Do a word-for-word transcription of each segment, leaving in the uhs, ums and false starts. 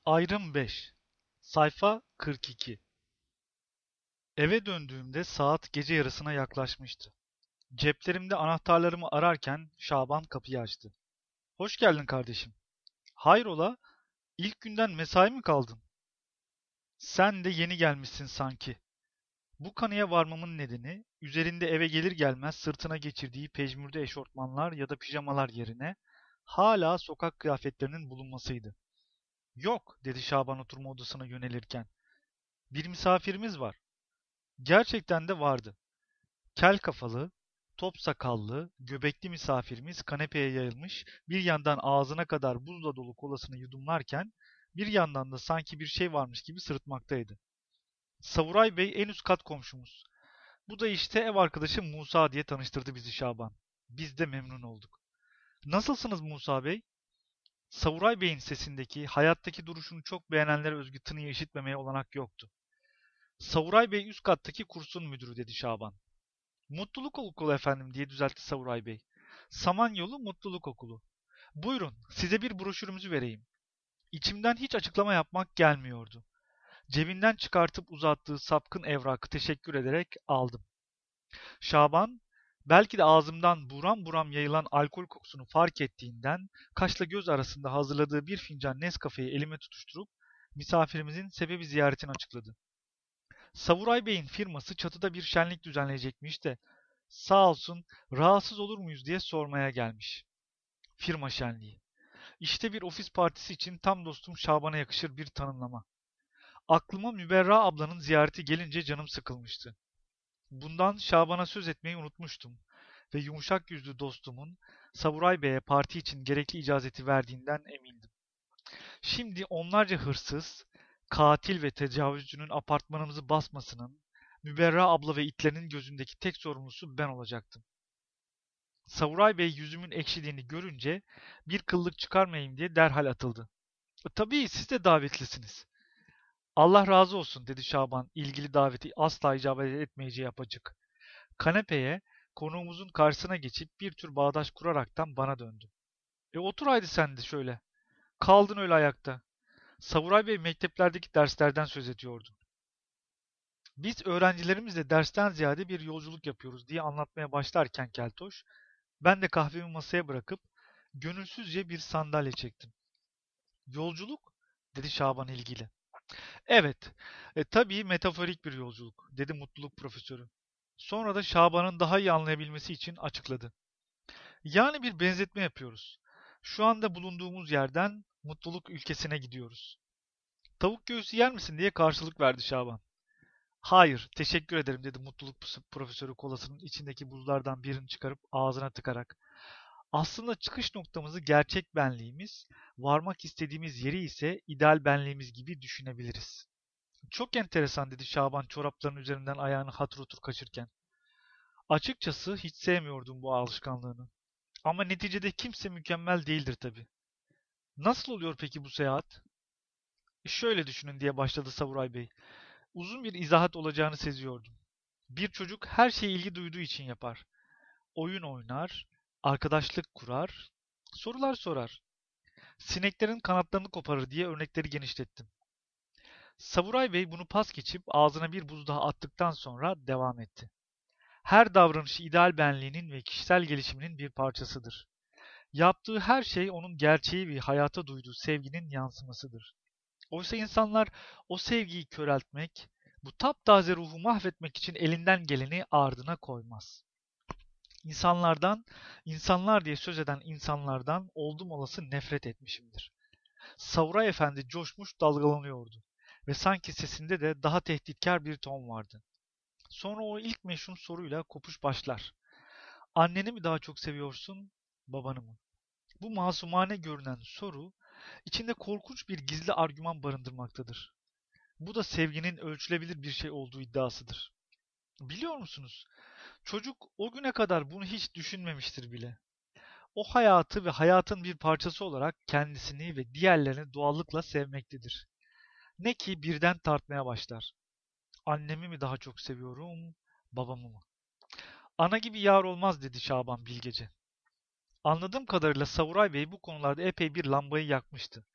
Ayrım beş. Sayfa kırk iki. Eve döndüğümde saat gece yarısına yaklaşmıştı. Ceplerimde anahtarlarımı ararken Şaban kapıyı açtı. Hoş geldin kardeşim. Hayrola? İlk günden mesai mi kaldın? Sen de yeni gelmişsin sanki. Bu kanıya varmamın nedeni, üzerinde eve gelir gelmez sırtına geçirdiği pejmürde eşortmanlar ya da pijamalar yerine hala sokak kıyafetlerinin bulunmasıydı. Yok, dedi Şaban oturma odasına yönelirken. Bir misafirimiz var. Gerçekten de vardı. Kel kafalı, top sakallı, göbekli misafirimiz kanepeye yayılmış, bir yandan ağzına kadar buzla dolu kolasını yudumlarken, bir yandan da sanki bir şey varmış gibi sırıtmaktaydı. Savuray Bey en üst kat komşumuz. Bu da işte ev arkadaşı Musa diye tanıştırdı bizi Şaban. Biz de memnun olduk. Nasılsınız Musa Bey? Savuray Bey'in sesindeki, hayattaki duruşunu çok beğenenlere özgü tınıyı işitmemeye olanak yoktu. Savuray Bey üst kattaki kursun müdürü, dedi Şaban. Mutluluk Okulu efendim, diye düzeltti Savuray Bey. Samanyolu Mutluluk Okulu. Buyurun, size bir broşürümüzü vereyim. İçimden hiç açıklama yapmak gelmiyordu. Cebinden çıkartıp uzattığı sapkın evrakı teşekkür ederek aldım. Şaban, belki de ağzımdan buram buram yayılan alkol kokusunu fark ettiğinden, kaşla göz arasında hazırladığı bir fincan Nescafe'yi elime tutuşturup, misafirimizin sebebi ziyaretini açıkladı. Savuray Bey'in firması çatıda bir şenlik düzenleyecekmiş de, sağ olsun rahatsız olur muyuz diye sormaya gelmiş. Firma şenliği. İşte bir ofis partisi için tam dostum Şaban'a yakışır bir tanımlama. Aklıma Müberra ablanın ziyareti gelince canım sıkılmıştı. Bundan Şaban'a söz etmeyi unutmuştum ve yumuşak yüzlü dostumun Savuray Bey'e parti için gerekli icazeti verdiğinden emindim. Şimdi onlarca hırsız, katil ve tecavüzcünün apartmanımızı basmasının, Müberra abla ve itlerinin gözündeki tek sorumlusu ben olacaktım. Savuray Bey yüzümün ekşidiğini görünce bir kıllık çıkarmayayım diye derhal atıldı. "E, Tabii siz de davetlisiniz. Allah razı olsun, dedi Şaban ilgili daveti asla icabet etmeyeceği yapacak. Kanepeye konuğumuzun karşısına geçip bir tür bağdaş kuraraktan bana döndü. E otur haydi sen de şöyle. Kaldın öyle ayakta. Savuray Bey mekteplerdeki derslerden söz ediyordu. Biz öğrencilerimizle dersten ziyade bir yolculuk yapıyoruz diye anlatmaya başlarken Keltoş, ben de kahvemi masaya bırakıp gönülsüzce bir sandalye çektim. Yolculuk, dedi Şaban ilgili. Evet, e, tabii metaforik bir yolculuk, dedi mutluluk profesörü. Sonra da Şaban'ın daha iyi anlayabilmesi için açıkladı. Yani bir benzetme yapıyoruz. Şu anda bulunduğumuz yerden mutluluk ülkesine gidiyoruz. Tavuk göğsü yer misin diye karşılık verdi Şaban. Hayır, teşekkür ederim, dedi mutluluk profesörü kolasının içindeki buzlardan birini çıkarıp ağzına tıkarak. Aslında çıkış noktamızı gerçek benliğimiz, varmak istediğimiz yeri ise ideal benliğimiz gibi düşünebiliriz. Çok enteresan, dedi Şaban çoraplarının üzerinden ayağını hatır otur kaçırken. Açıkçası hiç sevmiyordum bu alışkanlığını. Ama neticede kimse mükemmel değildir tabii. Nasıl oluyor peki bu seyahat? "E, Şöyle düşünün, diye başladı Savuray Bey. Uzun bir izahat olacağını seziyordum. Bir çocuk her şeyi ilgi duyduğu için yapar. Oyun oynar, arkadaşlık kurar, sorular sorar. Sineklerin kanatlarını koparır diye örnekleri genişlettim. Savuray Bey bunu pas geçip ağzına bir buz daha attıktan sonra devam etti. Her davranışı ideal benliğinin ve kişisel gelişiminin bir parçasıdır. Yaptığı her şey onun gerçeği ve hayata duyduğu sevginin yansımasıdır. Oysa insanlar o sevgiyi köreltmek, bu taptaze ruhu mahvetmek için elinden geleni ardına koymaz. İnsanlardan, insanlar diye söz eden insanlardan oldum olası nefret etmişimdir. Savuray Efendi coşmuş dalgalanıyordu ve sanki sesinde de daha tehditkar bir ton vardı. Sonra o ilk meşhur soruyla kopuş başlar. Anneni mi daha çok seviyorsun, babanı mı? Bu masumane görünen soru, içinde korkunç bir gizli argüman barındırmaktadır. Bu da sevginin ölçülebilir bir şey olduğu iddiasıdır. Biliyor musunuz? Çocuk o güne kadar bunu hiç düşünmemiştir bile. O hayatı ve hayatın bir parçası olarak kendisini ve diğerlerini doğallıkla sevmektedir. Ne ki birden tartmaya başlar. Annemi mi daha çok seviyorum, babamı mı? Ana gibi yar olmaz, dedi Şaban bilgece. Anladığım kadarıyla Savuray Bey bu konularda epey bir lambayı yakmıştı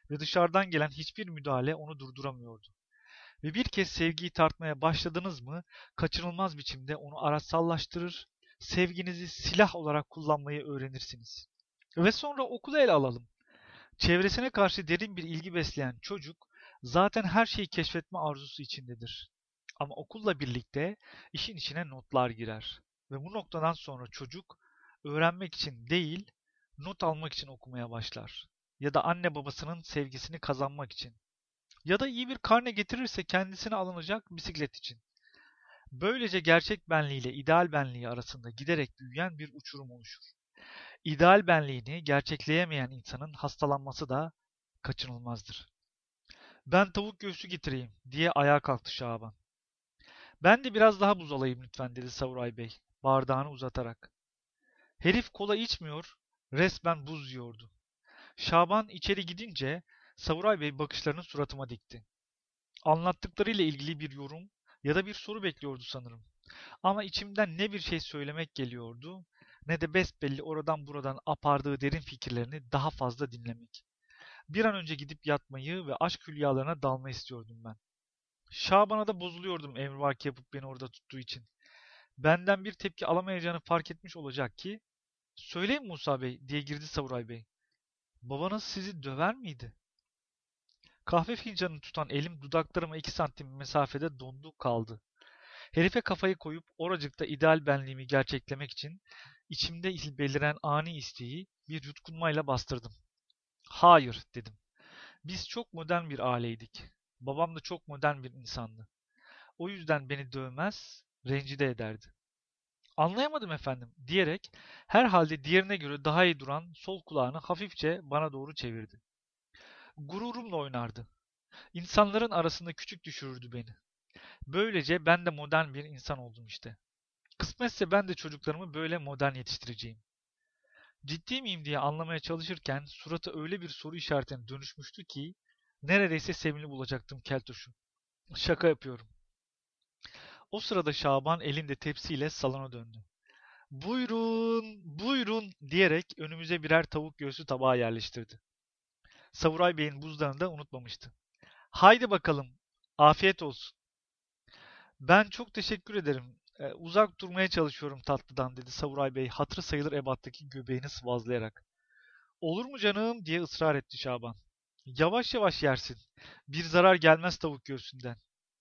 ve dışarıdan gelen hiçbir müdahale onu durduramıyordu. Ve bir kez sevgiyi tartmaya başladınız mı, kaçınılmaz biçimde onu araçsallaştırır, sevginizi silah olarak kullanmayı öğrenirsiniz. Ve sonra okulu ele alalım. Çevresine karşı derin bir ilgi besleyen çocuk, zaten her şeyi keşfetme arzusu içindedir. Ama okulla birlikte işin içine notlar girer. Ve bu noktadan sonra çocuk, öğrenmek için değil, not almak için okumaya başlar. Ya da anne babasının sevgisini kazanmak için. Ya da iyi bir karne getirirse kendisine alınacak bisiklet için. Böylece gerçek benliğiyle ideal benliği arasında giderek büyüyen bir uçurum oluşur. İdeal benliğini gerçekleyemeyen insanın hastalanması da kaçınılmazdır. "Ben tavuk göğsü getireyim," diye ayağa kalktı Şaban. "Ben de biraz daha buz alayım lütfen," dedi Savuray Bey, bardağını uzatarak. Herif kola içmiyor, resmen buz yiyordu. Şaban içeri gidince Savuray Bey bakışlarını suratıma dikti. Anlattıklarıyla ilgili bir yorum ya da bir soru bekliyordu sanırım. Ama içimden ne bir şey söylemek geliyordu, ne de besbelli oradan buradan apardığı derin fikirlerini daha fazla dinlemek. Bir an önce gidip yatmayı ve aşk hülyalarına dalmayı istiyordum ben. Şaban'a da bozuluyordum emrivaki yapıp beni orada tuttuğu için. Benden bir tepki alamayacağını fark etmiş olacak ki, "Söyleyin Musa Bey," diye girdi Savuray Bey. "Babanız sizi döver miydi?" Kahve fincanını tutan elim dudaklarıma iki santim mesafede dondu kaldı. Herife kafayı koyup oracıkta ideal benliğimi gerçeklemek için içimde beliren ani isteği bir yutkunmayla bastırdım. "Hayır," dedim. "Biz çok modern bir aileydik. Babam da çok modern bir insandı. O yüzden beni dövmez, rencide ederdi." "Anlayamadım efendim," diyerek herhalde diğerine göre daha iyi duran sol kulağını hafifçe bana doğru çevirdi. "Gururumla oynardı. İnsanların arasında küçük düşürürdü beni. Böylece ben de modern bir insan oldum işte. Kısmetse ben de çocuklarımı böyle modern yetiştireceğim." Ciddi miyim diye anlamaya çalışırken suratı öyle bir soru işaretine dönüşmüştü ki neredeyse sevimli bulacaktım keltoşu. "Şaka yapıyorum." O sırada Şaban elinde tepsiyle salona döndü. "Buyurun, buyurun," diyerek önümüze birer tavuk göğsü tabağı yerleştirdi. Savuray Bey'in buzdağını da unutmamıştı. "Haydi bakalım, afiyet olsun." "Ben çok teşekkür ederim. Ee, uzak durmaya çalışıyorum tatlıdan," dedi Savuray Bey hatırı sayılır ebattaki göbeğini sıvazlayarak. "Olur mu canım?" diye ısrar etti Şaban. "Yavaş yavaş yersin. Bir zarar gelmez tavuk göğsünden."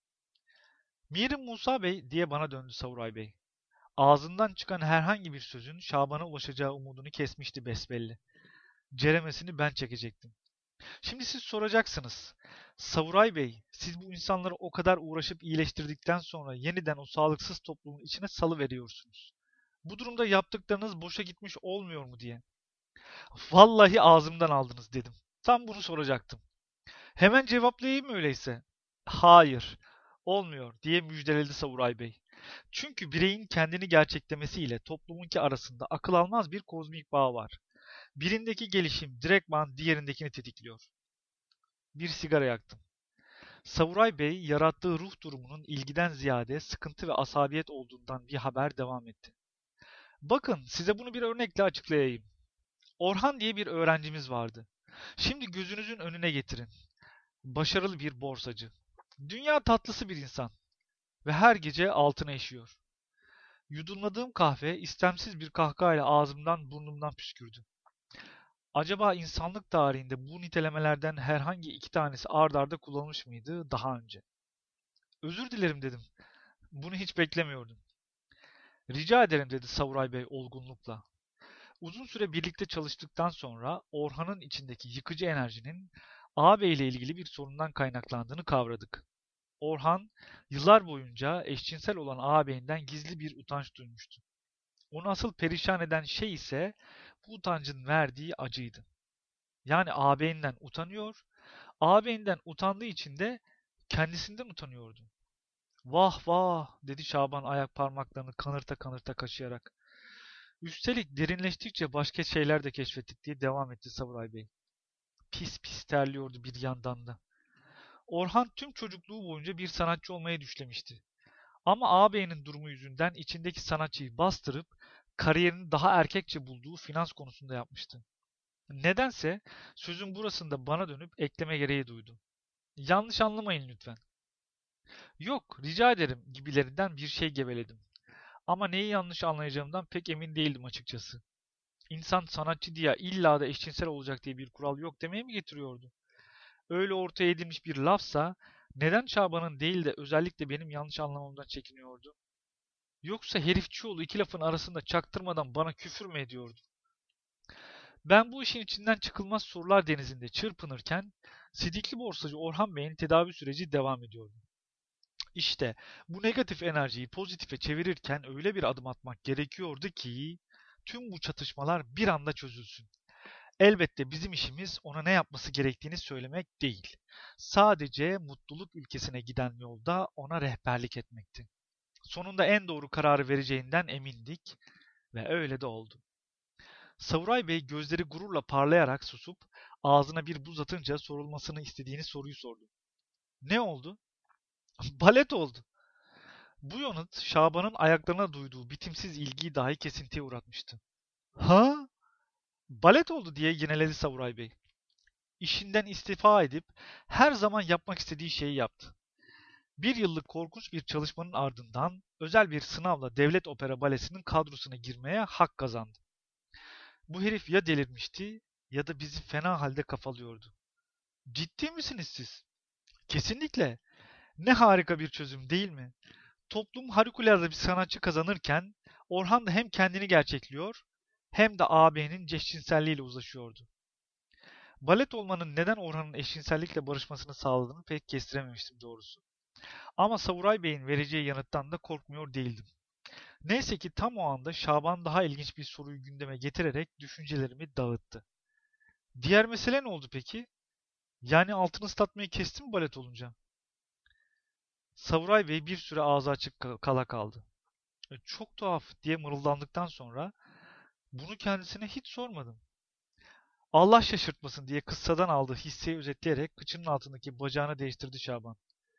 "Mirim Musa Bey," diye bana döndü Savuray Bey. Ağzından çıkan herhangi bir sözün Şaban'a ulaşacağı umudunu kesmişti besbelli. Ceremesini ben çekecektim. "Şimdi siz soracaksınız. Savuray Bey, siz bu insanları o kadar uğraşıp iyileştirdikten sonra yeniden o sağlıksız toplumun içine salıveriyorsunuz. Bu durumda yaptıklarınız boşa gitmiş olmuyor mu diye." "Vallahi ağzımdan aldınız," dedim. "Tam bunu soracaktım." "Hemen cevaplayayım mı öyleyse?" "Hayır, olmuyor," diye müjdeledi Savuray Bey. "Çünkü bireyin kendini gerçeklemesiyle toplumunki arasında akıl almaz bir kozmik bağ var. Birindeki gelişim direktman diğerindekini tetikliyor." Bir sigara yaktım. Savuray Bey yarattığı ruh durumunun ilgiden ziyade sıkıntı ve asabiyet olduğundan bir haber devam etti. "Bakın size bunu bir örnekle açıklayayım. Orhan diye bir öğrencimiz vardı. Şimdi gözünüzün önüne getirin. Başarılı bir borsacı. Dünya tatlısı bir insan. Ve her gece altına işiyor. Yudumladığım kahve istemsiz bir kahkahayla ağzımdan burnumdan püskürdü. Acaba insanlık tarihinde bu nitelemelerden herhangi iki tanesi ard arda kullanılmış mıydı daha önce? "Özür dilerim," dedim. "Bunu hiç beklemiyordum." "Rica ederim," dedi Savuray Bey olgunlukla. Uzun süre birlikte çalıştıktan sonra Orhan'ın içindeki yıkıcı enerjinin ağabey ile ilgili bir sorundan kaynaklandığını kavradık. Orhan, yıllar boyunca eşcinsel olan ağabeyinden gizli bir utanç duymuştu. Onu asıl perişan eden şey ise bu utancın verdiği acıydı. Yani ağabeyinden utanıyor, ağabeyinden utandığı için de kendisinden utanıyordu. "Vah vah," dedi Şaban ayak parmaklarını kanırta kanırta kaşıyarak. "Üstelik derinleştikçe başka şeyler de keşfettik," diye devam etti Savuray Bey. Pis pis terliyordu bir yandan da. Orhan tüm çocukluğu boyunca bir sanatçı olmayı düşlemişti. Ama ağabeyinin durumu yüzünden içindeki sanatçıyı bastırıp kariyerini daha erkekçe bulduğu finans konusunda yapmıştı. Nedense sözün burasında bana dönüp ekleme gereği duydum. Yanlış anlamayın lütfen. Yok, rica ederim gibilerinden bir şey geveledim. Ama neyi yanlış anlayacağımdan pek emin değildim açıkçası. İnsan sanatçı diye illa da eşcinsel olacak diye bir kural yok demeye mi getiriyordu? Öyle ortaya edilmiş bir lafsa neden Şaban'ın değil de özellikle benim yanlış anlamamdan çekiniyordu? Yoksa herifçioğlu iki lafın arasında çaktırmadan bana küfür mü ediyordu? Ben bu işin içinden çıkılmaz sorular denizinde çırpınırken sidikli borsacı Orhan Bey'in tedavi süreci devam ediyordu. İşte bu negatif enerjiyi pozitife çevirirken öyle bir adım atmak gerekiyordu ki tüm bu çatışmalar bir anda çözülsün. Elbette bizim işimiz ona ne yapması gerektiğini söylemek değil. Sadece mutluluk ülkesine giden yolda ona rehberlik etmekti. Sonunda en doğru kararı vereceğinden emindik ve öyle de oldu. Savuray Bey gözleri gururla parlayarak susup ağzına bir buz atınca sorulmasını istediğini soruyu sordu. Ne oldu? Balet oldu. Bu yanıt Şaban'ın ayaklarına duyduğu bitimsiz ilgiyi dahi kesintiye uğratmıştı. Ha? Balet oldu diye yineledi Savuray Bey. İşinden istifa edip her zaman yapmak istediği şeyi yaptı. Bir yıllık korkunç bir çalışmanın ardından özel bir sınavla Devlet Opera Balesi'nin kadrosuna girmeye hak kazandı. Bu herif ya delirmişti ya da bizi fena halde kafalıyordu. Ciddi misiniz siz? Kesinlikle. Ne harika bir çözüm değil mi? Toplum harikulade bir sanatçı kazanırken Orhan da hem kendini gerçekliyor hem de ağabeyinin eşcinselliğiyle uzlaşıyordu. Balet olmanın neden Orhan'ın eşcinsellikle barışmasını sağladığını pek kestirememiştim doğrusu. Ama Savuray Bey'in vereceği yanıttan da korkmuyor değildim. Neyse ki tam o anda Şaban daha ilginç bir soruyu gündeme getirerek düşüncelerimi dağıttı. Diğer mesele ne oldu peki? Yani altını ıslatmayı kesti mi balet olunca? Savuray Bey bir süre ağzı açık kala kaldı. "E, Çok tuhaf diye mırıldandıktan sonra bunu kendisine hiç sormadım. Allah şaşırtmasın diye kıssadan aldığı hisseyi özetleyerek kıçının altındaki bacağını değiştirdi Şaban.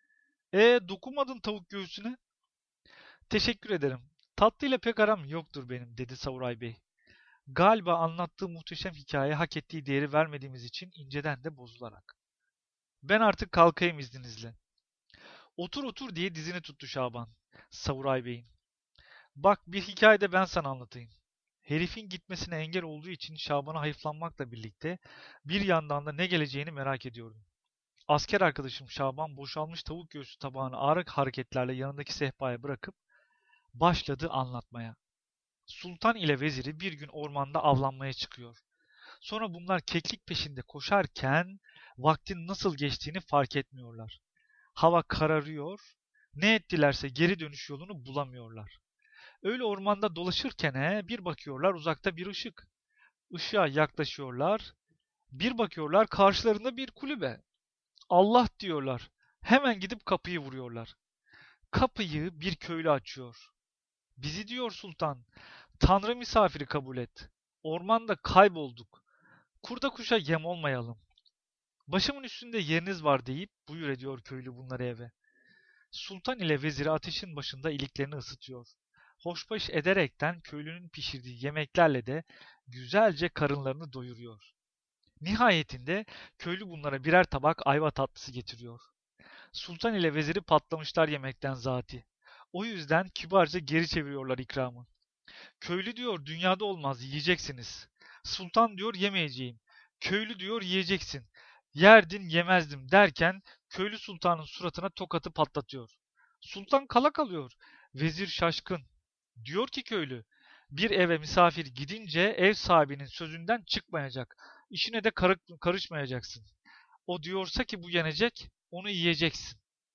E dokunmadın tavuk göğsüne? Teşekkür ederim. Tatlıyla pek aram yoktur benim dedi Savuray Bey. Galiba anlattığı muhteşem hikayeye hak ettiği değeri vermediğimiz için inceden de bozularak. Ben artık kalkayım izninizle. Otur otur diye dizini tuttu Şaban. Savuray Bey'in. Bak bir hikaye de ben sana anlatayım. Herifin gitmesine engel olduğu için Şaban'a hayıflanmakla birlikte bir yandan da ne geleceğini merak ediyordum. Asker arkadaşım Şaban boşalmış tavuk göğsü tabağını ağır hareketlerle yanındaki sehpaya bırakıp başladı anlatmaya. Sultan ile veziri bir gün ormanda avlanmaya çıkıyor. Sonra bunlar keklik peşinde koşarken vaktin nasıl geçtiğini fark etmiyorlar. Hava kararıyor, ne ettilerse geri dönüş yolunu bulamıyorlar. Öyle ormanda dolaşırken he, bir bakıyorlar uzakta bir ışık. Işığa yaklaşıyorlar, bir bakıyorlar karşılarında bir kulübe. Allah diyorlar. Hemen gidip kapıyı vuruyorlar. Kapıyı bir köylü açıyor. Bizi diyor sultan, Tanrı misafiri kabul et. Ormanda kaybolduk. Kurda kuşa yem olmayalım. Başımın üstünde yeriniz var deyip buyur ediyor köylü bunları eve. Sultan ile veziri ateşin başında iliklerini ısıtıyor. Hoşbaş ederekten köylünün pişirdiği yemeklerle de güzelce karınlarını doyuruyor. Nihayetinde köylü bunlara birer tabak ayva tatlısı getiriyor. Sultan ile veziri patlamışlar yemekten zati. O yüzden kibarca geri çeviriyorlar ikramı. Köylü diyor dünyada olmaz yiyeceksiniz. Sultan diyor yemeyeceğim. Köylü diyor yiyeceksin. Yerdin yemezdim derken köylü sultanın suratına tokatı patlatıyor. Sultan kala kalıyor. Vezir şaşkın. Diyor ki köylü, bir eve misafir gidince ev sahibinin sözünden çıkmayacak. İşine de karışmayacaksın. O diyorsa ki bu yenecek, onu yiyeceksin.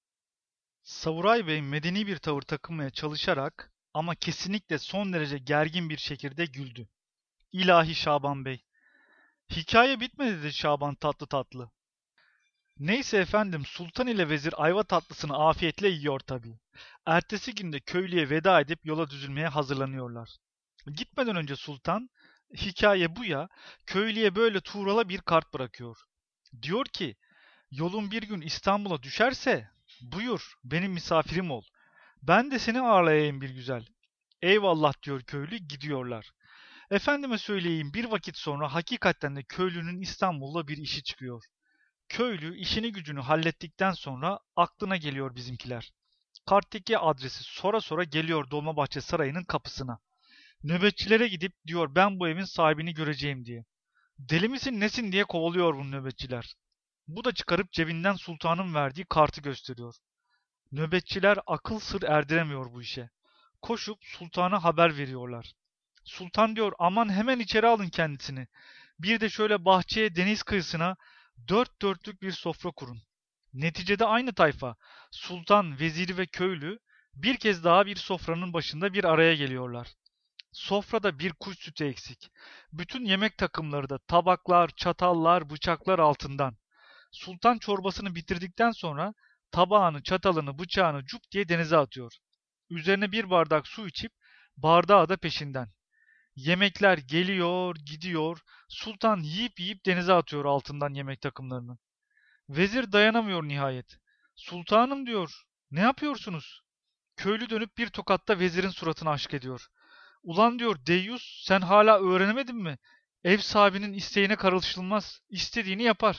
Savuray Bey medeni bir tavır takınmaya çalışarak ama kesinlikle son derece gergin bir şekilde güldü. İlahi Şaban Bey. Hikaye bitmedi dedi Şaban tatlı tatlı. Neyse efendim sultan ile vezir ayva tatlısını afiyetle yiyor tabii. Ertesi günde köylüye veda edip yola düzülmeye hazırlanıyorlar. Gitmeden önce sultan, hikaye bu ya, köylüye böyle tuğrala bir kart bırakıyor. Diyor ki, yolun bir gün İstanbul'a düşerse, buyur benim misafirim ol. Ben de seni ağırlayayım bir güzel. Eyvallah diyor köylü gidiyorlar. Efendime söyleyeyim bir vakit sonra hakikaten de köylünün İstanbul'da bir işi çıkıyor. Köylü işini gücünü hallettikten sonra aklına geliyor bizimkiler. Karttaki adresi sora sora geliyor Dolmabahçe Sarayı'nın kapısına. Nöbetçilere gidip diyor ben bu evin sahibini göreceğim diye. Deli misin nesin diye kovalıyor bu nöbetçiler. Bu da çıkarıp cebinden sultanın verdiği kartı gösteriyor. Nöbetçiler akıl sır erdiremiyor bu işe. Koşup sultana haber veriyorlar. Sultan diyor aman hemen içeri alın kendisini. Bir de şöyle bahçeye deniz kıyısına dört dörtlük bir sofra kurun. Neticede aynı tayfa sultan, veziri ve köylü bir kez daha bir sofranın başında bir araya geliyorlar. Sofrada bir kuş sütü eksik. Bütün yemek takımları da tabaklar, çatallar, bıçaklar altından. Sultan çorbasını bitirdikten sonra tabağını, çatalını, bıçağını cup diye denize atıyor. Üzerine bir bardak su içip bardağı da peşinden. Yemekler geliyor, gidiyor. Sultan yiyip yiyip denize atıyor altından yemek takımlarını. Vezir dayanamıyor nihayet. Sultanım diyor, ne yapıyorsunuz? Köylü dönüp bir tokatta vezirin suratını aşk ediyor. Ulan diyor deyyus sen hala öğrenemedin mi? Ev sahibinin isteğine karışılmaz. İstediğini yapar.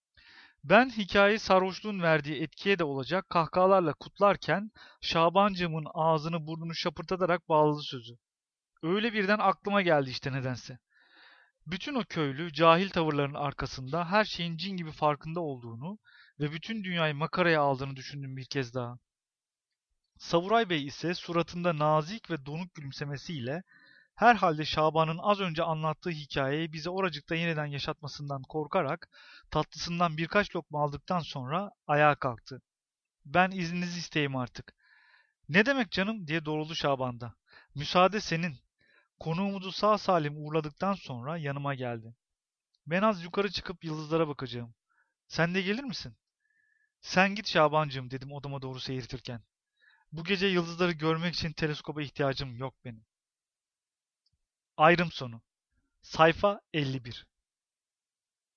Ben hikayeyi sarhoşluğun verdiği etkiye de olacak kahkahalarla kutlarken Şabancığımın ağzını burnunu şapırtatarak bağladı sözü. Öyle birden aklıma geldi işte nedense. Bütün o köylü cahil tavırların arkasında her şeyin cin gibi farkında olduğunu ve bütün dünyayı makaraya aldığını düşündüm bir kez daha. Savuray Bey ise suratında nazik ve donuk gülümsemesiyle herhalde Şaban'ın az önce anlattığı hikayeyi bize oracıkta yeniden yaşatmasından korkarak tatlısından birkaç lokma aldıktan sonra ayağa kalktı. Ben izninizi isteyeyim artık. Ne demek canım diye doğruldu Şaban'da. Müsaade senin. Konuğumuzu sağ salim uğurladıktan sonra yanıma geldi. Ben az yukarı çıkıp yıldızlara bakacağım. Sen de gelir misin? Sen git Şabancığım dedim odama doğru seyirtirken. Bu gece yıldızları görmek için teleskoba ihtiyacım yok benim. Ayrım sonu. Sayfa elli bir.